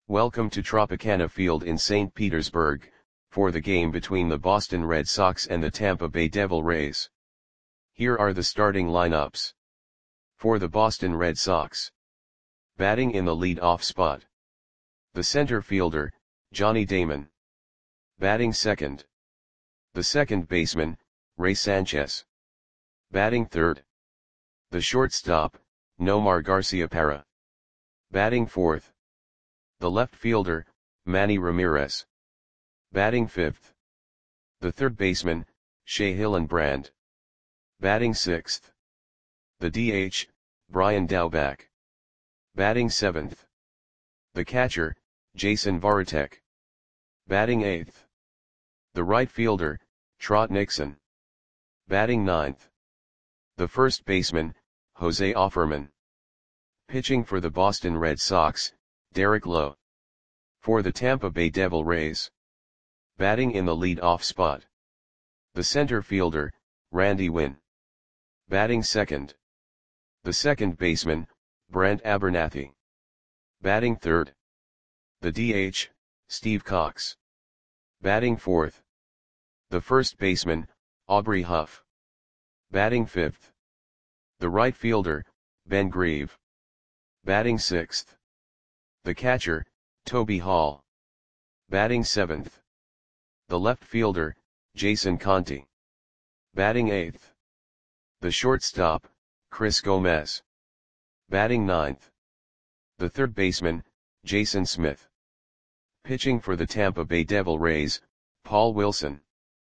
Welcome to Tropicana Field in St. Petersburg, for the game between the Boston Red Sox and the Tampa Bay Devil Rays. Here are the starting lineups. For the Boston Red Sox. Batting in the lead-off spot. The center fielder, Johnny Damon. Batting second. The second baseman, Ray Sanchez. Batting third. The shortstop, Nomar Garciaparra. Batting fourth. The left fielder, Manny Ramirez. Batting fifth. The third baseman, Shea Hillenbrand. Batting sixth. The DH, Brian Daubach. Batting seventh. The catcher, Jason Varitek. Batting eighth. The right fielder, Trot Nixon. Batting ninth. The first baseman, Jose Offerman. Pitching for the Boston Red Sox, Derek Lowe. For the Tampa Bay Devil Rays. Batting in the lead-off spot. The center fielder, Randy Winn. Batting second. The second baseman, Brent Abernathy. Batting third. The DH, Steve Cox. Batting fourth. The first baseman, Aubrey Huff. Batting fifth. The right fielder, Ben Grieve. Batting sixth. The catcher, Toby Hall. Batting seventh. The left fielder, Jason Conti. Batting eighth. The shortstop, Chris Gomez. Batting ninth. The third baseman, Jason Smith. Pitching for the Tampa Bay Devil Rays, Paul Wilson.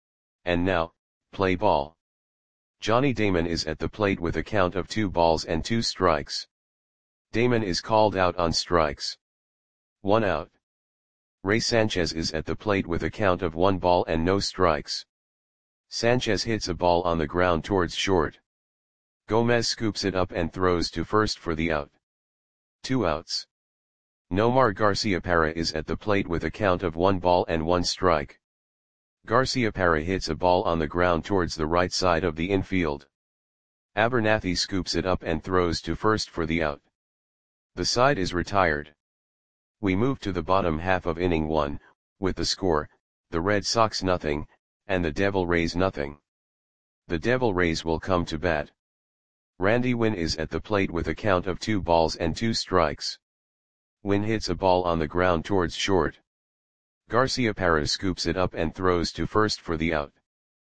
And now, play ball. Johnny Damon is at the plate with a count of 2 balls and 2 strikes. Damon is called out on strikes. 1 out. Ray Sanchez is at the plate with a count of 1 ball and no strikes. Sanchez hits a ball on the ground towards short. Gomez scoops it up and throws to first for the out. 2 outs. Nomar Garciaparra is at the plate with a count of 1 ball and 1 strike. Garciaparra hits a ball on the ground towards the right side of the infield. Abernathy scoops it up and throws to first for the out. The side is retired. We move to the bottom half of inning 1, with the score, the Red Sox nothing, and the Devil Rays nothing. The Devil Rays will come to bat. Randy Winn is at the plate with a count of 2 balls and 2 strikes. Winn hits a ball on the ground towards short. Garciaparra scoops it up and throws to first for the out.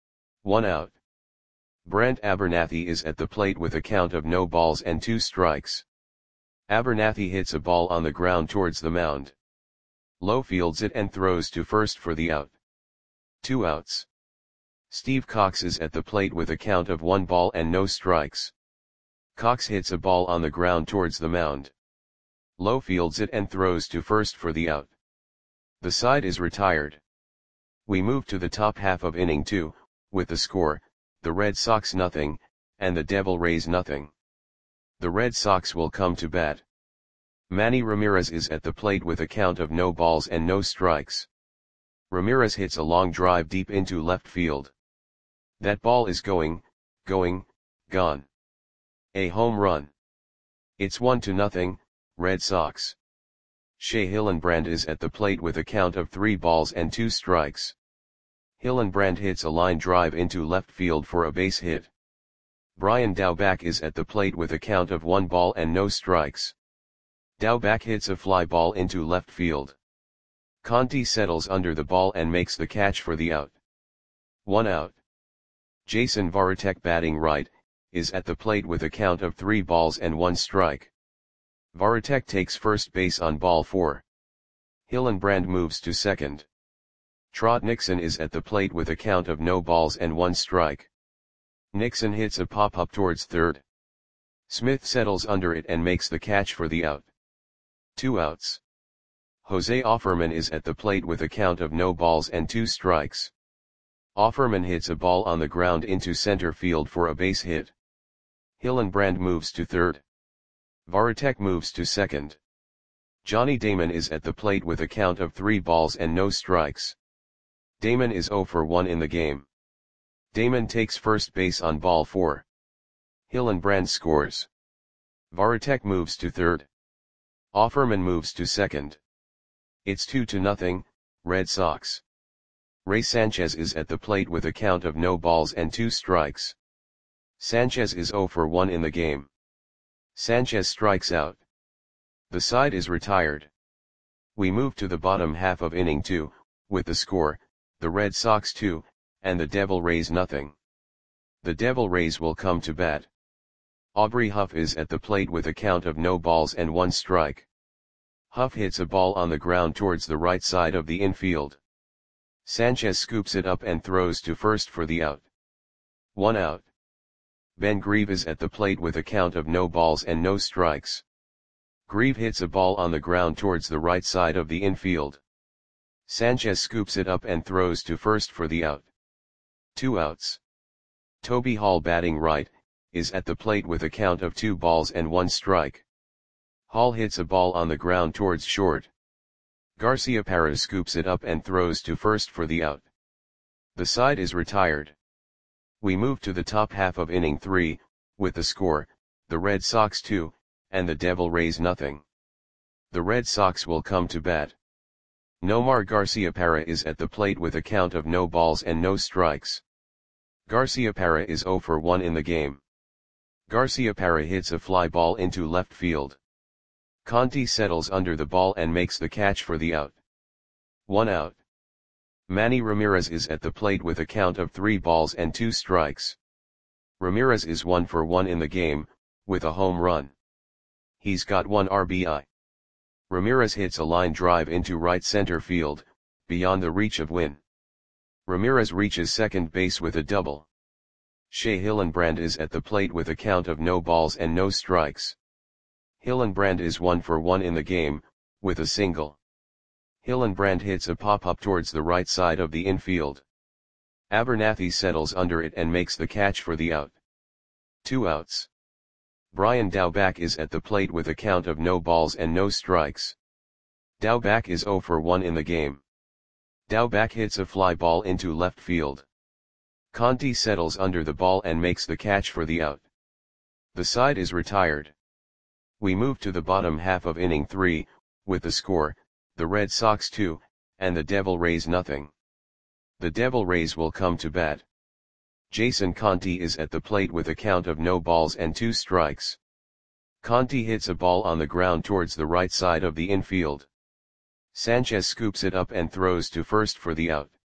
1 out. Brent Abernathy is at the plate with a count of no balls and 2 strikes. Abernathy hits a ball on the ground towards the mound. Lowe fields it and throws to first for the out. 2 outs. Steve Cox is at the plate with a count of 1 ball and no strikes. Cox hits a ball on the ground towards the mound. Lowe fields it and throws to first for the out. The side is retired. We move to the top half of inning 2, with the score, the Red Sox nothing, and the Devil Rays nothing. The Red Sox will come to bat. Manny Ramirez is at the plate with a count of no balls and no strikes. Ramirez hits a long drive deep into left field. That ball is gone. A home run. It's 1-0, Red Sox. Shea Hillenbrand is at the plate with a count of 3 balls and 2 strikes. Hillenbrand hits a line drive into left field for a base hit. Brian Daubach is at the plate with a count of 1 ball and no strikes. Daubach hits a fly ball into left field. Conti settles under the ball and makes the catch for the out. 1 out. Jason Varitek, batting right, is at the plate with a count of 3 balls and 1 strike. Varitek takes first base on ball 4. Hillenbrand moves to second. Trot Nixon is at the plate with a count of no balls and 1 strike. Nixon hits a pop-up towards third. Smith settles under it and makes the catch for the out. 2 outs. Jose Offerman is at the plate with a count of no balls and 2 strikes. Offerman hits a ball on the ground into center field for a base hit. Hillenbrand moves to third. Varitek moves to second. Johnny Damon is at the plate with a count of 3 balls and no strikes. Damon is 0 for 1 in the game. Damon takes first base on ball 4. Hillenbrand scores. Varitek moves to third. Offerman moves to second. It's 2-0, Red Sox. Ray Sanchez is at the plate with a count of no balls and 2 strikes. Sanchez is 0 for 1 in the game. Sanchez strikes out. The side is retired. We move to the bottom half of inning 2, with the score, the Red Sox 2, and the Devil Rays nothing. The Devil Rays will come to bat. Aubrey Huff is at the plate with a count of no balls and 1 strike. Huff hits a ball on the ground towards the right side of the infield. Sanchez scoops it up and throws to first for the out. 1 out. Ben Grieve is at the plate with a count of no balls and no strikes. Grieve hits a ball on the ground towards the right side of the infield. Sanchez scoops it up and throws to first for the out. 2 outs. Toby Hall, batting right, is at the plate with a count of 2 balls and 1 strike. Hall hits a ball on the ground towards short. Garciaparra scoops it up and throws to first for the out. The side is retired. We move to the top half of inning 3, with the score, the Red Sox 2, and the Devil Rays nothing. The Red Sox will come to bat. Nomar Garciaparra is at the plate with a count of no balls and no strikes. Garciaparra is 0 for 1 in the game. Garciaparra hits a fly ball into left field. Conti settles under the ball and makes the catch for the out. 1 out. Manny Ramirez is at the plate with a count of 3 balls and 2 strikes. Ramirez is 1 for 1 in the game, with a home run. He's got 1 RBI. Ramirez hits a line drive into right center field, beyond the reach of Wynn. Ramirez reaches second base with a double. Shea Hillenbrand is at the plate with a count of no balls and no strikes. Hillenbrand is 1 for 1 in the game, with a single. Hillenbrand hits a pop-up towards the right side of the infield. Abernathy settles under it and makes the catch for the out. 2 outs. Brian Daubach is at the plate with a count of no balls and no strikes. Daubach is 0 for 1 in the game. Daubach hits a fly ball into left field. Conti settles under the ball and makes the catch for the out. The side is retired. We move to the bottom half of inning 3, with the score, the Red Sox 2, and the Devil Rays nothing. The Devil Rays will come to bat. Jason Conti is at the plate with a count of no balls and 2 strikes. Conti hits a ball on the ground towards the right side of the infield. Sanchez scoops it up and throws to first for the out.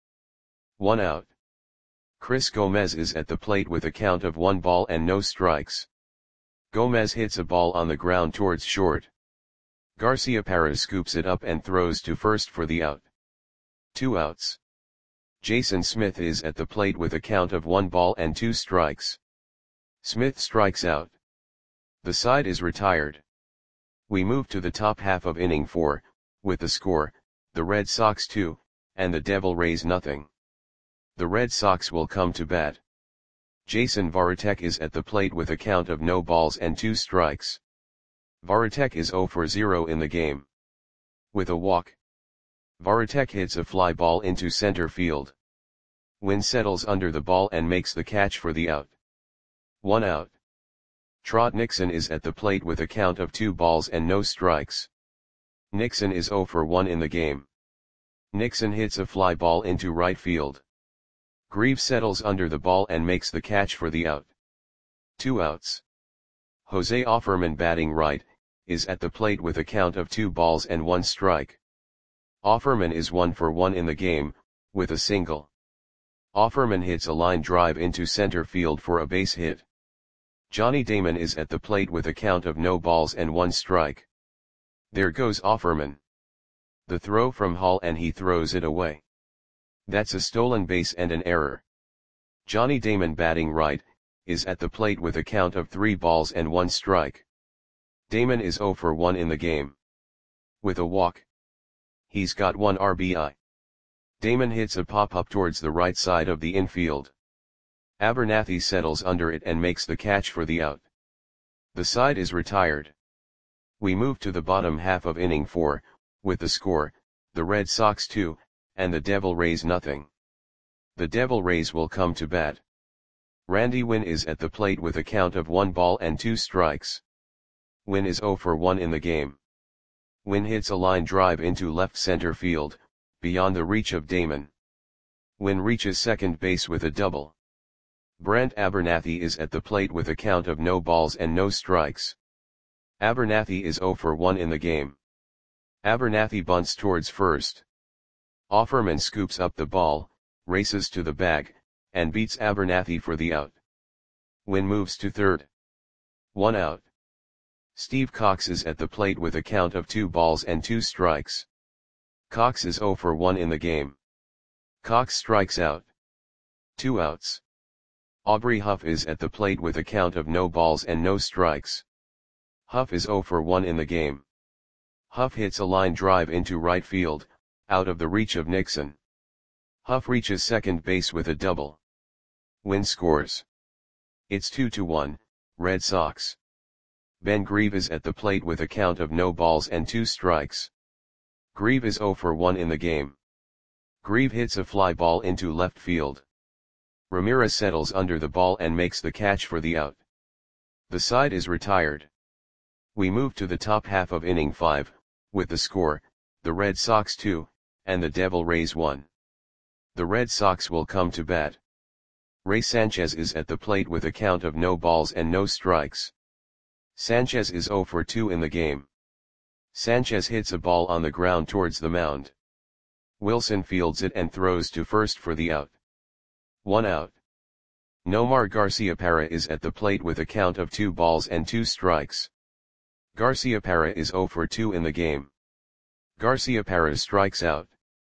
1 out. Chris Gomez is at the plate with a count of 1 ball and no strikes. Gomez hits a ball on the ground towards short. Garciaparra scoops it up and throws to first for the out. 2 outs. Jason Smith is at the plate with a count of 1 ball and 2 strikes. Smith strikes out. The side is retired. We move to the top half of inning 4, with the score, the Red Sox 2, and the Devil Rays nothing. The Red Sox will come to bat. Jason Varitek is at the plate with a count of no balls and 2 strikes. Varitek is 0 for 0 in the game. With a walk. Varitek hits a fly ball into center field. Wynn settles under the ball and makes the catch for the out. 1 out. Trot Nixon is at the plate with a count of 2 balls and no strikes. Nixon is 0 for 1 in the game. Nixon hits a fly ball into right field. Grieve settles under the ball and makes the catch for the out. 2 outs. Jose Offerman, batting right, is at the plate with a count of 2 balls and 1 strike. Offerman is 1 for 1 in the game, with a single. Offerman hits a line drive into center field for a base hit. Johnny Damon is at the plate with a count of no balls and 1 strike. There goes Offerman. The throw from Hall and he throws it away. That's a stolen base and an error. Johnny Damon, batting right, is at the plate with a count of 3 balls and 1 strike. Damon is 0 for 1 in the game. With a walk. He's got 1 RBI. Damon hits a pop-up towards the right side of the infield. Abernathy settles under it and makes the catch for the out. The side is retired. We move to the bottom half of inning 4, with the score, the Red Sox 2, and the Devil Rays nothing. The Devil Rays will come to bat. Randy Wynn is at the plate with a count of 1 ball and 2 strikes. Wynn is 0 for 1 in the game. Win hits a line drive into left center field, beyond the reach of Damon. Win reaches second base with a double. Brant Abernathy is at the plate with a count of no balls and no strikes. Abernathy is 0 for 1 in the game. Abernathy bunts towards first. Offerman scoops up the ball, races to the bag, and beats Abernathy for the out. Win moves to third. 1 out. Steve Cox is at the plate with a count of 2 balls and 2 strikes. Cox is 0 for 1 in the game. Cox strikes out. 2 outs. Aubrey Huff is at the plate with a count of no balls and no strikes. Huff is 0 for 1 in the game. Huff hits a line drive into right field, out of the reach of Nixon. Huff reaches second base with a double. Win scores. It's 2-1, Red Sox. Ben Grieve is at the plate with a count of no balls and 2 strikes. Grieve is 0 for 1 in the game. Grieve hits a fly ball into left field. Ramirez settles under the ball and makes the catch for the out. The side is retired. We move to the top half of inning 5, with the score, the Red Sox 2, and the Devil Rays 1. The Red Sox will come to bat. Ray Sanchez is at the plate with a count of no balls and no strikes. Sanchez is 0 for 2 in the game. Sanchez hits a ball on the ground towards the mound. Wilson fields it and throws to first for the out. 1 out. Nomar Garciaparra is at the plate with a count of 2 balls and 2 strikes. Garciaparra is 0 for 2 in the game. Garciaparra strikes out.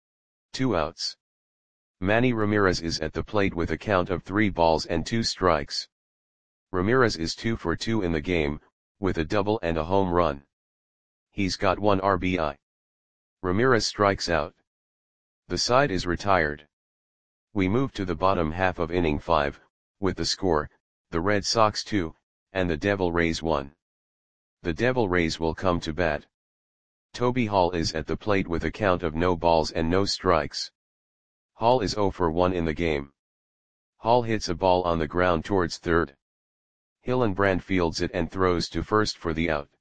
2 outs. Manny Ramirez is at the plate with a count of 3 balls and 2 strikes. Ramirez is 2 for 2 in the game, with a double and a home run. He's got 1 RBI. Ramirez strikes out. The side is retired. We move to the bottom half of inning 5, with the score, the Red Sox 2, and the Devil Rays 1. The Devil Rays will come to bat. Toby Hall is at the plate with a count of no balls and no strikes. Hall is 0 for 1 in the game. Hall hits a ball on the ground towards third. Hillenbrand fields it and throws to first for the out.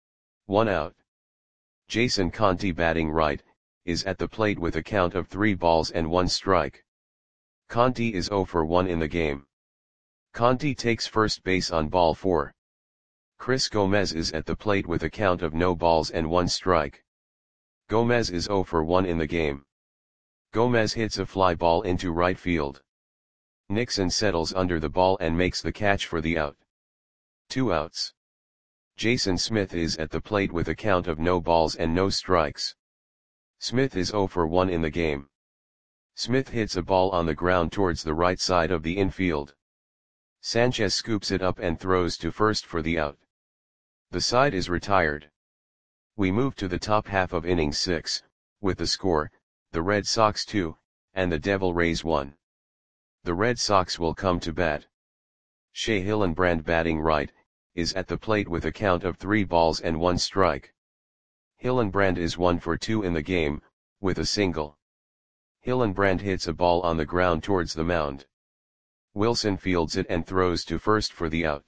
1 out. Jason Conti, batting right, is at the plate with a count of 3 balls and 1 strike. Conti is 0 for 1 in the game. Conti takes first base on ball 4. Chris Gomez is at the plate with a count of no balls and 1 strike. Gomez is 0 for 1 in the game. Gomez hits a fly ball into right field. Nixon settles under the ball and makes the catch for the out. 2 outs. Jason Smith is at the plate with a count of no balls and no strikes. Smith is 0 for 1 in the game. Smith hits a ball on the ground towards the right side of the infield. Sanchez scoops it up and throws to first for the out. The side is retired. We move to the top half of inning 6, with the score, the Red Sox 2, and the Devil Rays 1. The Red Sox will come to bat. Shea Hillenbrand, batting right, is at the plate with a count of 3 balls and 1 strike. Hillenbrand is 1 for 2 in the game, with a single. Hillenbrand hits a ball on the ground towards the mound. Wilson fields it and throws to first for the out.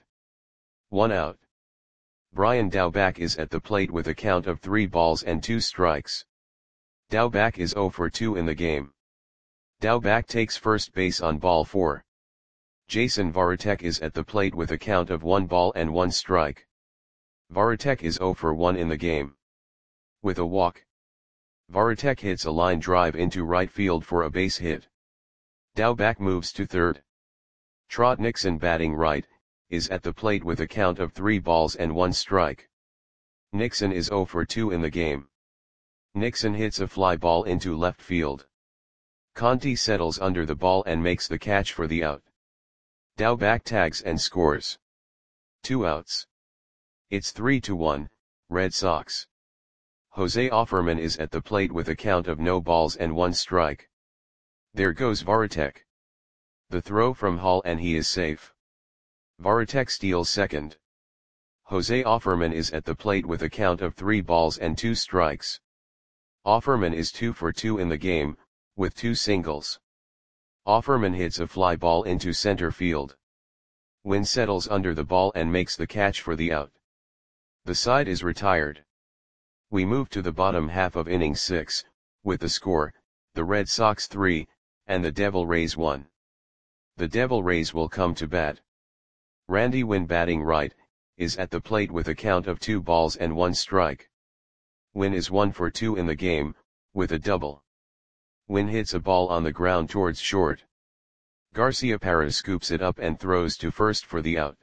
1 out. Brian Daubach is at the plate with a count of 3 balls and 2 strikes. Daubach is 0 for 2 in the game. Daubach takes first base on ball 4. Jason Varitek is at the plate with a count of 1 ball and 1 strike. Varitek is 0 for 1 in the game. With a walk, Varitek hits a line drive into right field for a base hit. Daubach moves to third. Trot Nixon, batting right, is at the plate with a count of 3 balls and 1 strike. Nixon is 0 for 2 in the game. Nixon hits a fly ball into left field. Conti settles under the ball and makes the catch for the out. Daubach tags and scores. 2 outs. It's 3-1, Red Sox. Jose Offerman is at the plate with a count of no balls and 1 strike. There goes Varitek. The throw from Hall and he is safe. Varitek steals second. Jose Offerman is at the plate with a count of 3 balls and 2 strikes. Offerman is 2 for 2 in the game, with 2 singles. Offerman hits a fly ball into center field. Wynn settles under the ball and makes the catch for the out. The side is retired. We move to the bottom half of inning 6, with the score, the Red Sox 3, and the Devil Rays 1. The Devil Rays will come to bat. Randy Winn, batting right, is at the plate with a count of 2 balls and 1 strike. Winn is 1 for 2 in the game, with a double. Winn hits a ball on the ground towards short. Garciaparra scoops it up and throws to first for the out.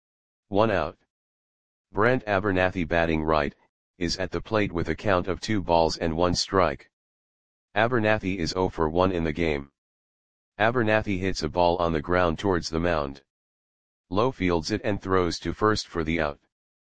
1 out. Brent Abernathy, batting right, is at the plate with a count of 2 balls and 1 strike. Abernathy is 0 for 1 in the game. Abernathy hits a ball on the ground towards the mound. Lowe fields it and throws to first for the out.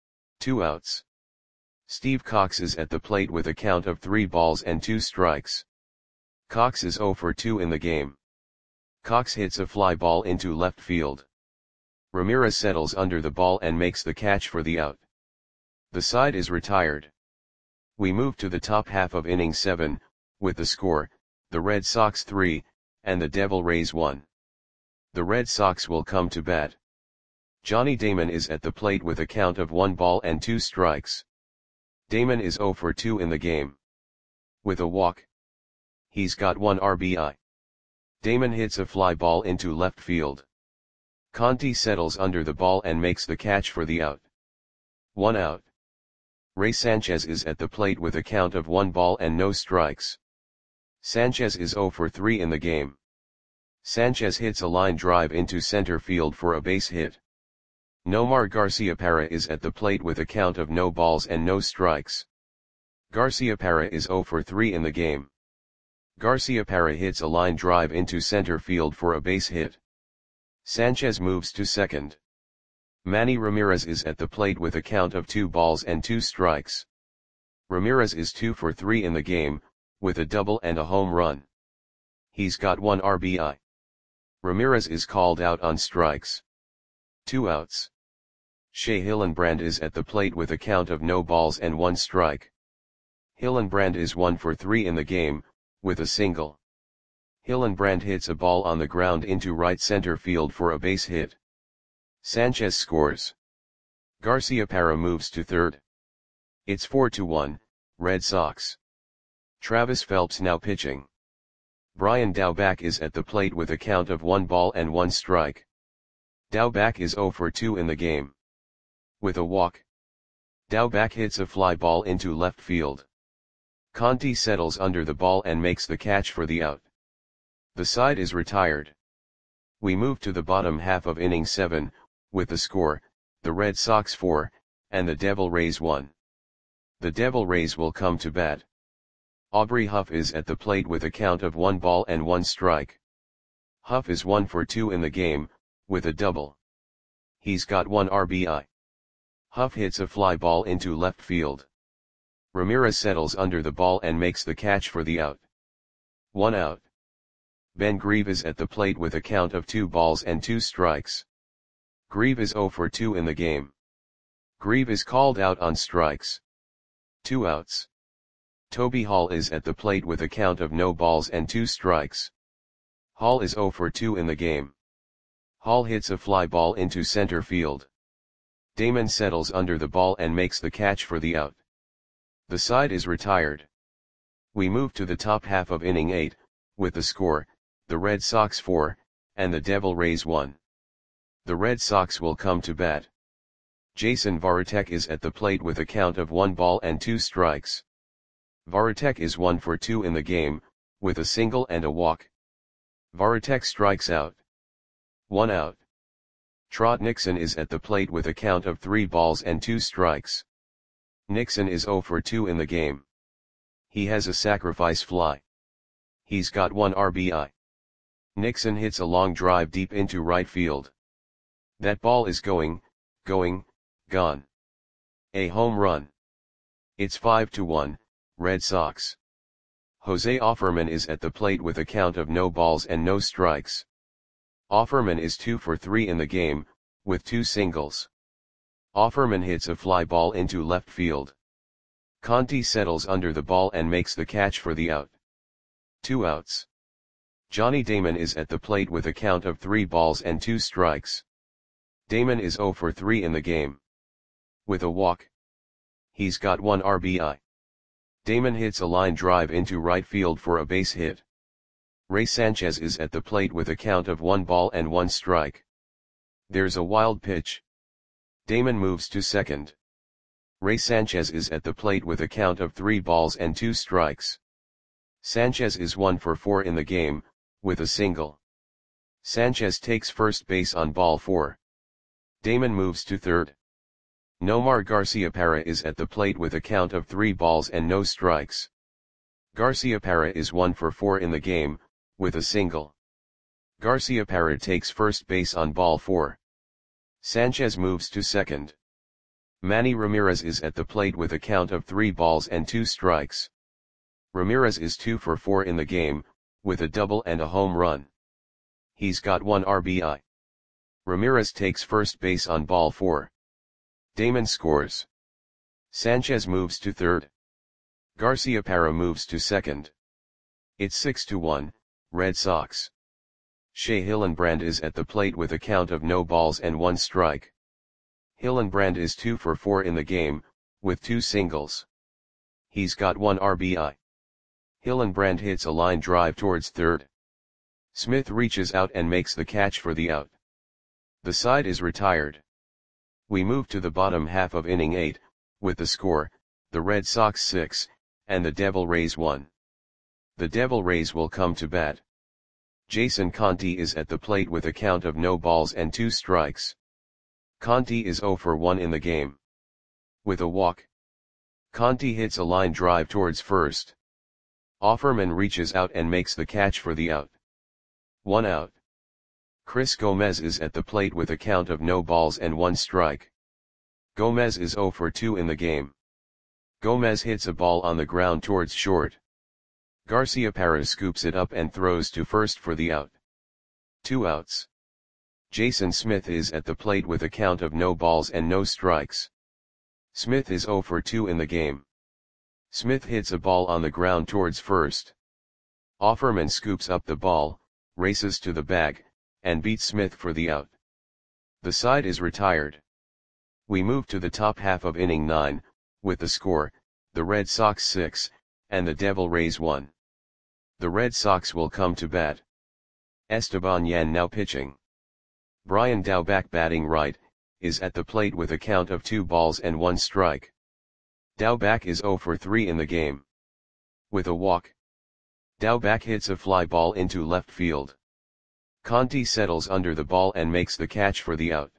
2 outs. Steve Cox is at the plate with a count of 3 balls and 2 strikes. Cox is 0 for 2 in the game. Cox hits a fly ball into left field. Ramirez settles under the ball and makes the catch for the out. The side is retired. We move to the top half of inning 7, with the score, the Red Sox 3, and the Devil Rays 1. The Red Sox will come to bat. Johnny Damon is at the plate with a count of 1 ball and 2 strikes. Damon is 0 for 2 in the game. With a walk. He's got 1 RBI. Damon hits a fly ball into left field. Conti settles under the ball and makes the catch for the out. 1 out. Ray Sanchez is at the plate with a count of 1 ball and no strikes. Sanchez is 0 for 3 in the game. Sanchez hits a line drive into center field for a base hit. Nomar Garciaparra is at the plate with a count of no balls and no strikes. Garciaparra is 0 for 3 in the game. Garciaparra hits a line drive into center field for a base hit. Sanchez moves to second. Manny Ramirez is at the plate with a count of 2 balls and 2 strikes. Ramirez is 2 for 3 in the game, with a double and a home run. He's got 1 RBI. Ramirez is called out on strikes. 2 outs. Shea Hillenbrand is at the plate with a count of no balls and 1 strike. Hillenbrand is 1 for 3 in the game, with a single. Hillenbrand hits a ball on the ground into right center field for a base hit. Sanchez scores. Garciaparra moves to third. It's 4-1, Red Sox. Travis Phelps now pitching. Brian Daubach is at the plate with a count of 1 ball and 1 strike. Daubach is 0 for 2 in the game. With a walk. Daubach hits a fly ball into left field. Conti settles under the ball and makes the catch for the out. The side is retired. We move to the bottom half of inning 7, with the score, the Red Sox 4, and the Devil Rays 1. The Devil Rays will come to bat. Aubrey Huff is at the plate with a count of 1 ball and 1 strike. Huff is 1 for 2 in the game, with a double. He's got 1 RBI. Huff hits a fly ball into left field. Ramirez settles under the ball and makes the catch for the out. 1 out. Ben Grieve is at the plate with a count of 2 balls and 2 strikes. Grieve is 0 for 2 in the game. Grieve is called out on strikes. 2 outs. Toby Hall is at the plate with a count of no balls and 2 strikes. Hall is 0 for 2 in the game. Hall hits a fly ball into center field. Damon settles under the ball and makes the catch for the out. The side is retired. We move to the top half of inning 8, with the score, the Red Sox 4, and the Devil Rays 1. The Red Sox will come to bat. Jason Varitek is at the plate with a count of 1 ball and 2 strikes. Varitek is 1 for 2 in the game, with a single and a walk. Varitek strikes out. 1 out. Trot Nixon is at the plate with a count of 3 balls and 2 strikes. Nixon is 0 for 2 in the game. He has a sacrifice fly. He's got 1 RBI. Nixon hits a long drive deep into right field. That ball is gone. A home run. It's 5-1, Red Sox. Jose Offerman is at the plate with a count of no balls and no strikes. Offerman is 2 for 3 in the game, with 2 singles. Offerman hits a fly ball into left field. Conti settles under the ball and makes the catch for the out. 2 outs. Johnny Damon is at the plate with a count of 3 balls and 2 strikes. Damon is 0 for 3 in the game. With a walk. He's got 1 RBI. Damon hits a line drive into right field for a base hit. Ray Sanchez is at the plate with a count of 1 ball and 1 strike. There's a wild pitch. Damon moves to second. Ray Sanchez is at the plate with a count of 3 balls and 2 strikes. Sanchez is 1 for 4 in the game, with a single. Sanchez takes first base on ball 4. Damon moves to third. Nomar Garciaparra is at the plate with a count of 3 balls and no strikes. Garciaparra is 1 for 4 in the game, with a single. Garciaparra takes first base on ball 4. Sanchez moves to second. Manny Ramirez is at the plate with a count of 3 balls and 2 strikes. Ramirez is 2 for 4 in the game, with a double and a home run. He's got 1 RBI. Ramirez takes first base on ball 4. Damon scores. Sanchez moves to third. Garciaparra moves to second. It's 6-1, Red Sox. Shea Hillenbrand is at the plate with a count of no balls and 1 strike. Hillenbrand is 2 for 4 in the game, with 2 singles. He's got 1 RBI. Hillenbrand hits a line drive towards third. Smith reaches out and makes the catch for the out. The side is retired. We move to the bottom half of inning 8, with the score, the Red Sox 6, and the Devil Rays 1. The Devil Rays will come to bat. Jason Conti is at the plate with a count of no balls and 2 strikes. Conti is 0 for 1 in the game. With a walk. Conti hits a line drive towards first. Offerman reaches out and makes the catch for the out. 1 out. Chris Gomez is at the plate with a count of no balls and 1 strike. Gomez is 0 for 2 in the game. Gomez hits a ball on the ground towards short. Garciaparra scoops it up and throws to first for the out. 2 outs. Jason Smith is at the plate with a count of no balls and no strikes. Smith is 0 for 2 in the game. Smith hits a ball on the ground towards first. Offerman scoops up the ball, races to the bag, and beats Smith for the out. The side is retired. We move to the top half of inning 9, with the score, the Red Sox 6, and the Devil Rays 1. The Red Sox will come to bat. Esteban Yan now pitching. Brian Daubach batting right, is at the plate with a count of 2 balls and 1 strike. Daubach is 0 for 3 in the game. With a walk. Daubach hits a fly ball into left field. Conti settles under the ball and makes the catch for the out.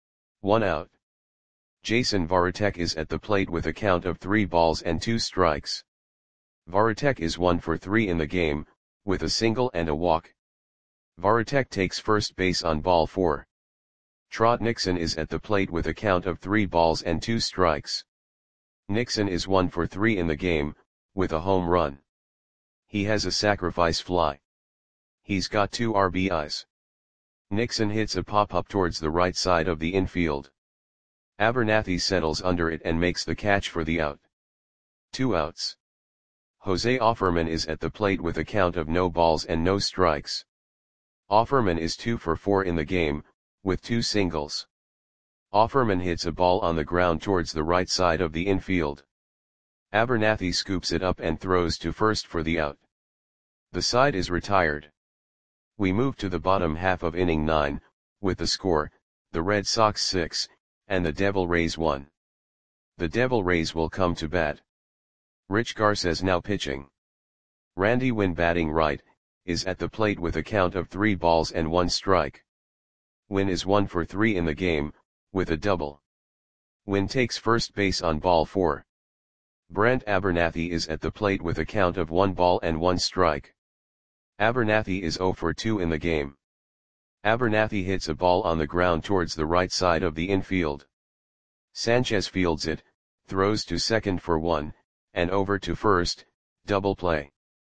1 out. Jason Varitek is at the plate with a count of 3 balls and 2 strikes. Varitek is 1 for 3 in the game, with a single and a walk. Varitek takes first base on ball 4. Trot Nixon is at the plate with a count of 3 balls and 2 strikes. Nixon is 1 for 3 in the game, with a home run. He has a sacrifice fly. He's got 2 RBIs. Nixon hits a pop-up towards the right side of the infield. Abernathy settles under it and makes the catch for the out. 2 outs. Jose Offerman is at the plate with a count of no balls and no strikes. Offerman is 2 for 4 in the game, with 2 singles. Offerman hits a ball on the ground towards the right side of the infield. Abernathy scoops it up and throws to first for the out. The side is retired. We move to the bottom half of inning 9, with the score, the Red Sox 6, and the Devil Rays 1. The Devil Rays will come to bat. Rich Garces now pitching. Randy Winn batting right, is at the plate with a count of 3 balls and 1 strike. Winn is 1 for 3 in the game, with a double. Winn takes first base on ball 4. Brent Abernathy is at the plate with a count of 1 ball and 1 strike. Abernathy is 0 for 2 in the game. Abernathy hits a ball on the ground towards the right side of the infield. Sanchez fields it, throws to second for 1, and over to first, double play.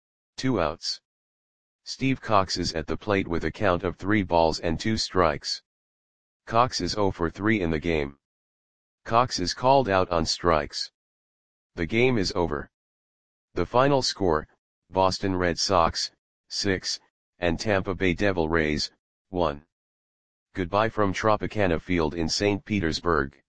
2 outs. Steve Cox is at the plate with a count of 3 balls and 2 strikes. Cox is 0 for 3 in the game. Cox is called out on strikes. The game is over. The final score, Boston Red Sox, 6, and Tampa Bay Devil Rays, 1. Goodbye from Tropicana Field in St. Petersburg.